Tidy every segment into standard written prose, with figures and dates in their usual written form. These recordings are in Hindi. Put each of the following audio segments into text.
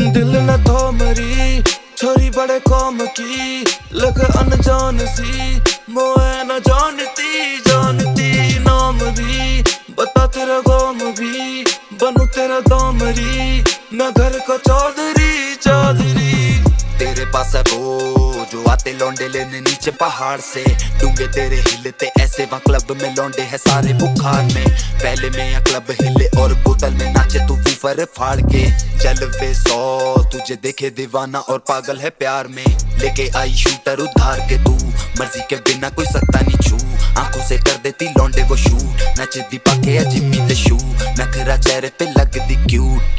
दिल न थोमरी छोरी बड़े कौम की लग अनजान सी, मोए न जानती नाम भी बता तेरा गम भी, बनू तेरा दामरी मैं घर का चौधरी। तेरे पास है वो जो आते लौंडे लेने नीचे पहाड़ से, डूंगे तेरे हिलते ऐसे वहाँ क्लब में लौंडे है सारे बुखार में। पहले में या क्लब हिले और बोतल में नाचे तू वूफर फाड़ के, चल वे 100 तुझे देखे दीवाना और पागल है प्यार में। लेके आई शूटर उधार के तू, मर्जी के बिना कोई सकता नहीं छू, आंखों से कर देती लौंडे वो शूट, नच दी पाके या जिम्मी दे शू, नखरा चेहरे पे लग दी क्यूट।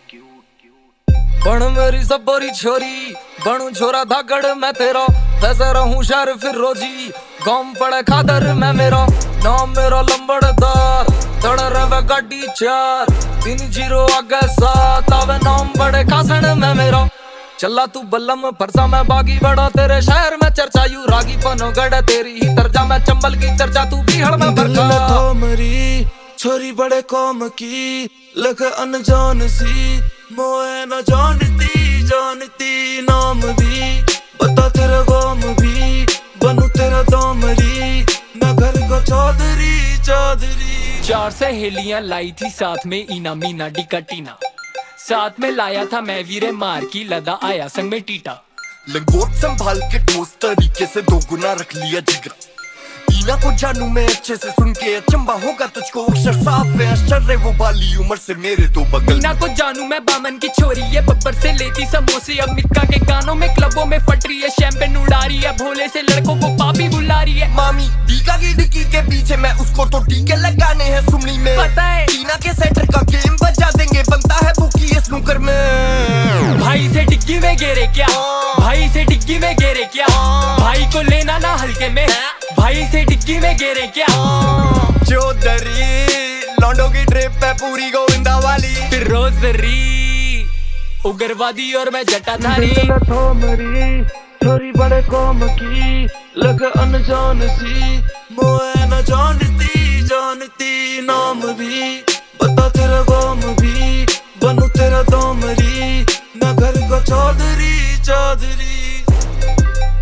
बन मेरी सबरी छोरी बनू छोरा धागड़ मैं तेरा, वैसे रहूं शहर फिर रोजी गांव पड़े खादर मैं मेरा, नाम मेरा लंबड़दार तड़ रहे गाड़ी 4 30 आगे 7 आवे नाम बड़े खासड़ मैं मेरा। चला तू बल्लम फरसा मैं बागी बड़ा तेरे शहर में चर्चा यू रागी पनो गड़ तेरी ही तरजा मैं चंबल की चर्चा तू बिहड़ में भरका। मरी छोरी बड़े कौम की लग अनजान सी, मोए न जानती नाम भी बता तेरा गम भी, बनू तेरा दामरी मैं घर का चौधरी। 4 सहेलियां लाई थी साथ में इना मीना डिका टीना, साथ में लाया था मैं वीरे मार की लदा आया संग में टीटा। लंगोट संभाल के ठोस तरीके से 2 गुना रख लिया जिगरा, ईना को जानू मैं अच्छे से सुन के अचंबा होगा तुझको, अक्षर साफ है अक्षर वो बाली उम्र से मेरे 2 बगल। ईना को जानू मैं बामन की छोरी है, बब्बर से लेती समोसे अब मिक्का के गानों में क्लबों में फट रही है, शैंपेन उड़ा रही है, भोले से लड़कों को पापी बुला रही है। मामी टीका की डिक्की के पीछे मैं उसको तो टीके लगाने हैं सुमनी में, पता है ईना के सेंटर का गेम बजा देंगे, बनता है बुकी ये स्नूकर में। भाई से डिग्गी में गेरे क्या, भाई से डिग्गी में गेरे क्या, भाई को लेना ना हल्के में, भाई से डिग्गी में गेरे क्या। चौधरी लौंडों की ट्रिप है पूरी गोविंदा वाली, फिर रोजरी उग्रवादी और मैं जटाधारी। छोरी बड़े कौम की लग अनजान सी, मोए न जानती नाम भी बता तेरा गम भी, बनू तेरा दामरी मैं घर का चौधरी।